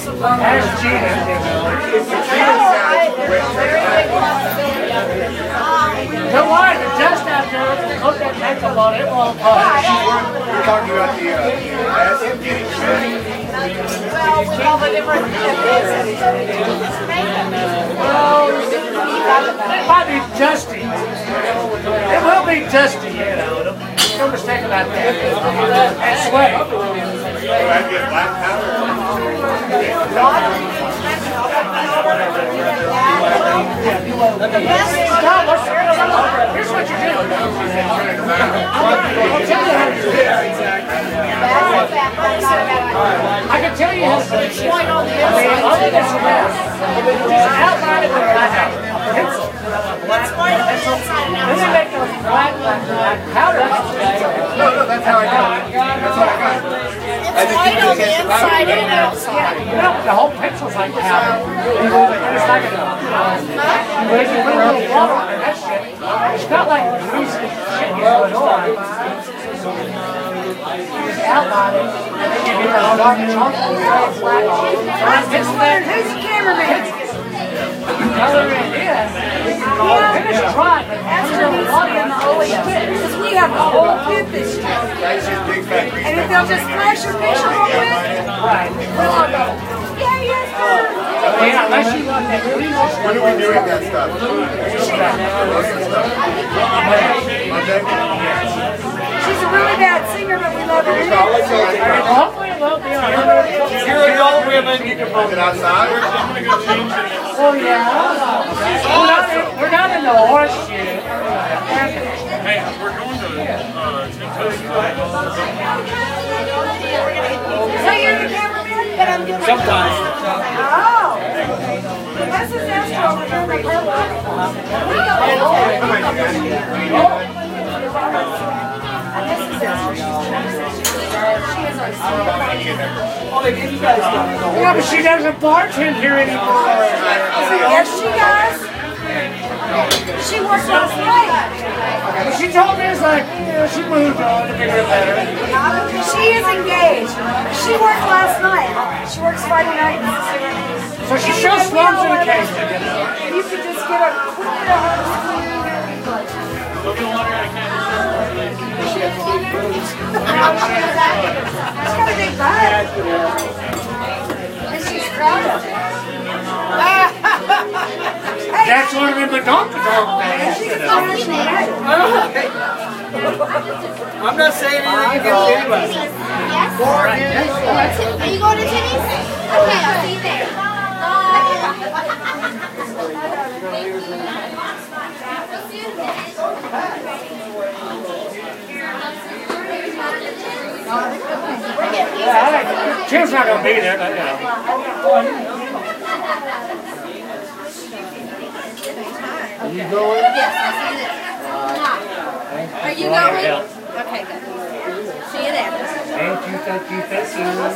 Ask Gina, don't worry, the dust out there, put that makeup on it, won't fall. We're talking about the well, with all the different well, it might be dusty. It will be dusty, you know. No mistake about that. And sweaty. Here's what you do. I can tell you how to do it. Other than some else, just outline it with a pencil. Let's white on the inside and Then they make those black powder. No, that's how I got it. That's how I got it. It's white on the inside and outside. The whole pencil's like powder. It's like a when you put a little water on it, that shit. It's not like greasy shit you put on. You just outline it, and then you get that dark chocolate black. Who's the cameraman? Color it in. Finish dry, but Esther needs to be in the Oleo. Because we have a whole kid this year. That's just big fat grease. And if they'll just flash your picture real quick, we'll all go, yay, Esther! yeah, unless you want that green. When are we doing that stuff? Monday? She's a really bad singer, but we love her. Hopefully it won't be on her. You're adult women. You can put it outside. Oh yeah. We're not in the horseshoe. Hey, we're going to So you're the cameraman, but I'm doing sometimes. Oh! This is Esther over here. We Oh, they give you guys stuff. Yeah, but she doesn't bartend here anymore. Yes, she does. She worked last night. But she told me it's like, you know, she moved on to bigger and better. She is engaged. She worked last night. She works Friday night. So she still slums in occasion. You could just get a quick She's got a big butt. And she's proud of it. That's one of them donk-a-donk things, you know. I'm not saying anything against anybody. Yes? Are you going to Timmy's? Okay, I'll see you there. Yeah, Tim's not going to be there, but you know. Are you going? Yes, I'll see you there. Are you going? Okay, good. See you there. Thank you, thank you, thank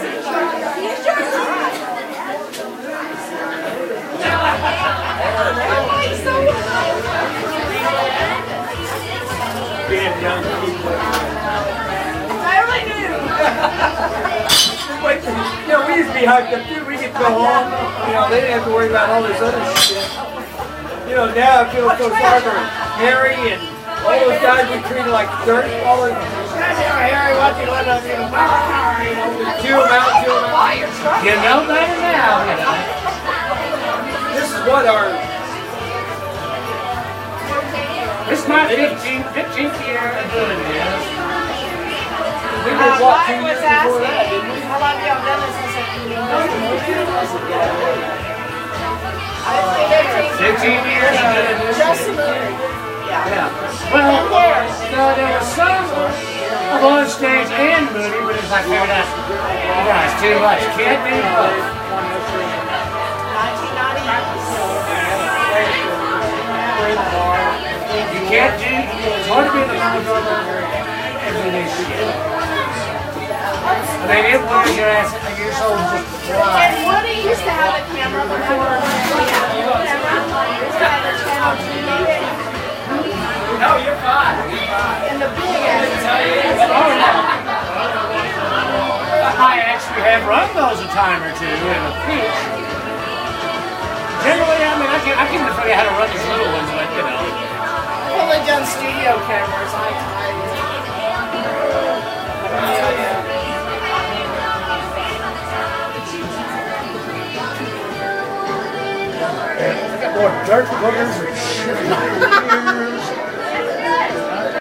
I already knew. Wait, you know, we used to be hyped up too. We could go home. You know, they didn't have to worry about all this other shit. You know, now I feel so sorry for Harry and all those guys we treated like dirt. All of them. Harry, what you want to do? Chew them out, chew them out. You know better now, you know. This is what our... This is my 15th year of doing this. We were walking Mike was asking, how long have y'all done this? I said, 15 years of doing this. just a year. Yeah. Well, there was some of on stage and movie, but it's like, figured out, you guys, too much. Can't do both. 1990. You can't do, it's hard to be the monodrama and do this shit. I mean, it wears your ass at your soul just fly. And Woody used to have a camera before. No, you're fine. You're fine. And the big ass. Oh, yeah. I actually have run those at time or two in a pinch. Generally, I mean, I can even figure out how to run these little ones, but you know. I've only done studio cameras. I got more dirt boogers and shit.